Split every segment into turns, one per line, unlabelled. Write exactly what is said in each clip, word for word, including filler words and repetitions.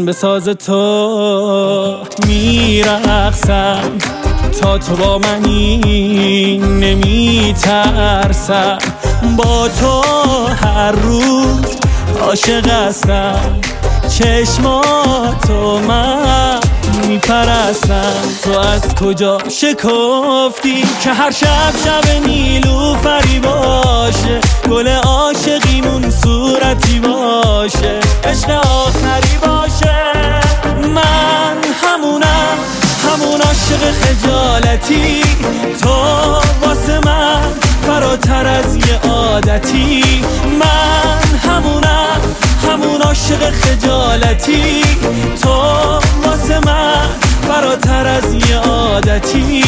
به ساز تو میرقصم، تا تو با منی نمیترسم، با تو هر روز عاشق هستم، چشماتو من میپرستم. تو از کجا شکفتی که هر شب شب نیلوفری باشه، گل عاشقیمون صورتی باشه، عشق آخری باشه. من همونم، همون عاشق خجالتی، تو واسه من فراتر از یه عادتی. من همونم، همون عاشق خجالتی، تو واسه من فراتر از یه عادتی.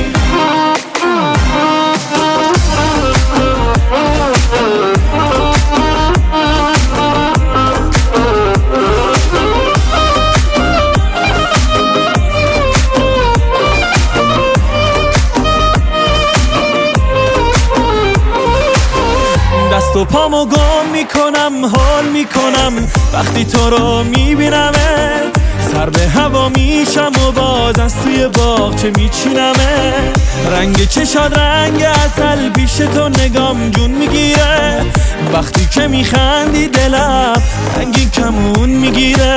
دست و پامو گم میکنم، حال میکنم وقتی تو رو میبینمه، سر به هوا میشم و باز از توی باغچه میچینمه. رنگ چشاد رنگ عسل، پیش تو نگام جون میگیره، وقتی که میخندی دلم رنگی کمون میگیره.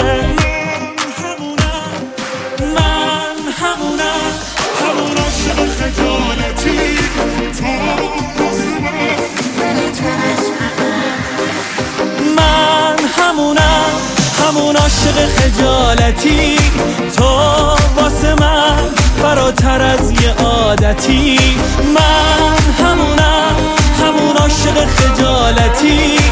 من همونم، همون عاشق خجالتی، من همونم، همون عاشق خجالتی، تو واسه من فراتر از یه عادتی. من همونم، همون عاشق خجالتی،